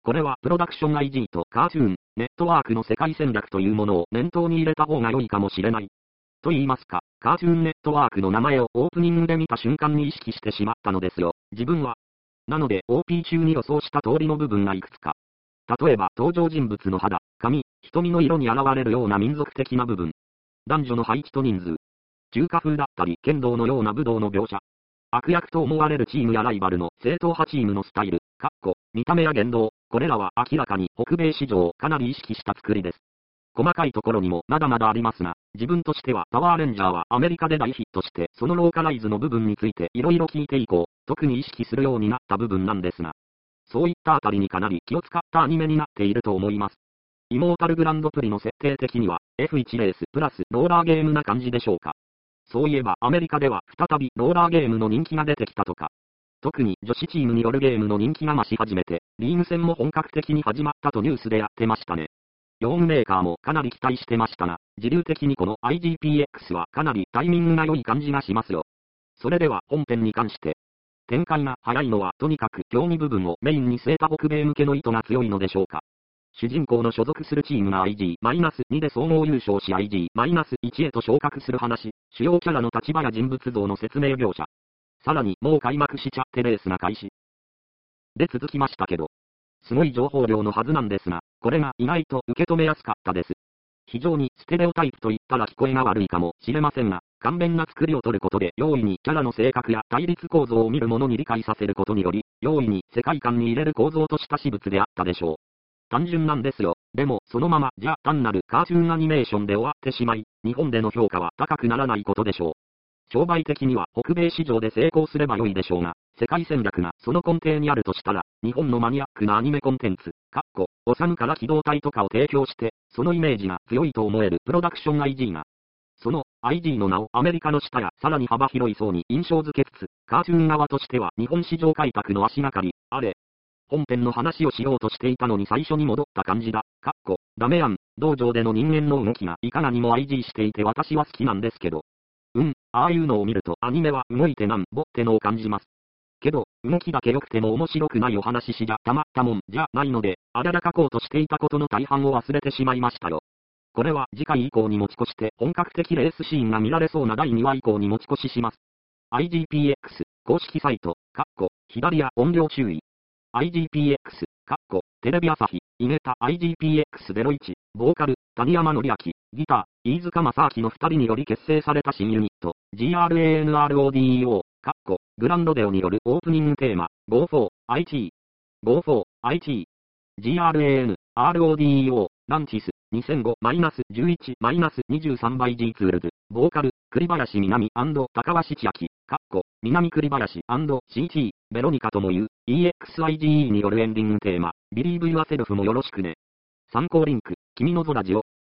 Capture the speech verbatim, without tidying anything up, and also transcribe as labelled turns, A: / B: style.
A: これはプロダクション アイジー とカートゥーン、ネットワークの世界戦略というものを念頭に入れた方が良いかもしれない。と言いますか、カートゥーンネットワークの名前をオープニングで見た瞬間に意識してしまったのですよ、自分は。なので オーピー 中に予想した通りの部分がいくつか。例えば登場人物の肌、髪、瞳の色に現れるような民族的な部分。男女の配置と人数。中華風だったり剣道のような武道の描写。悪役と思われるチームやライバルの正統派チームのスタイル、かっこ、見た目や言動、これらは明らかに北米市場をかなり意識した作りです。細かいところにもまだまだありますが、自分としてはパワーレンジャーはアメリカで大ヒットしてそのローカライズの部分について色々聞いて以降、特に意識するようになった部分なんですが、そういったあたりにかなり気を使ったアニメになっていると思います。イモータルグランドプリの設定的には エフワン レースプラスローラーゲームな感じでしょうか。そういえばアメリカでは再びローラーゲームの人気が出てきたとか。特に女子チームによるゲームの人気が増し始めて、リーグ戦も本格的に始まったとニュースでやってましたね。用具メーカーもかなり期待してましたが、自流的にこの アイジーピーエックス はかなりタイミングが良い感じがしますよ。それでは本編に関して。展開が早いのはとにかく競技部分をメインに据えた北米向けの意図が強いのでしょうか。主人公の所属するチームが アイジーマイナスに で総合優勝し アイジーマイナスいち へと昇格する話、主要キャラの立場や人物像の説明描写。さらにもう開幕しちゃってレースが開始。で続きましたけど。すごい情報量のはずなんですが、これが意外と受け止めやすかったです。非常にステレオタイプと言ったら聞こえが悪いかもしれませんが、簡便な作りを取ることで容易にキャラの性格や対立構造を見る者に理解させることにより、容易に世界観に入れる構造とした私物であったでしょう。単純なんですよ。でもそのままじゃ単なるカートゥーンアニメーションで終わってしまい、日本での評価は高くならないことでしょう。商売的には北米市場で成功すれば良いでしょうが、世界戦略がその根底にあるとしたら、日本のマニアックなアニメコンテンツ、かっこ、オサムから機動隊とかを提供して、そのイメージが強いと思えるプロダクション アイジー が、その アイジー の名をアメリカの下やさらに幅広い層に印象付けつつ、カートゥーン側としては日本市場開拓の足がかり、あれ。本編の話をしようとしていたのに最初に戻った感じだ、かっこ、ダメやん、道場での人間の動きがいかがにも アイジー していて私は好きなんですけど。うん、ああいうのを見るとアニメは動いてなんぼってのを感じます。けど、動きだけ良くても面白くないお話しじゃたまったもんじゃないので、あららかこうとしていたことの大半を忘れてしまいましたよ。これは次回以降に持ち越して本格的レースシーンが見られそうなだいにわ以降に持ち越しします。アイジーピーエックス 公式サイト、かっこ、左や音量注意。アイジーピーエックス、かっこ、テレビ朝日、井桁 アイジーピーエックスゼロいち、ボーカル、谷山紀明、ギター、飯塚正明のふたりにより結成された新ユニット、ジーアールエーエヌアールオーディーオー、かっこ、グランドデオによるオープニングテーマ、ゴーフォー、アイティー、ゴーフォー、アイティー、ジーアールエーエヌ、アールオーディーオー、ランチス、にせんご、じゅういち、にじゅうさんバイ G ツールズ、ボーカル、栗林みなみ&高橋千秋、かっこ、南栗林 &シーティー、ベロニカとも言う、イーエックスアイジーイー によるエンディングテーマ、Believe Yourself もよろしくね。参考リンク、君のゾラジオ。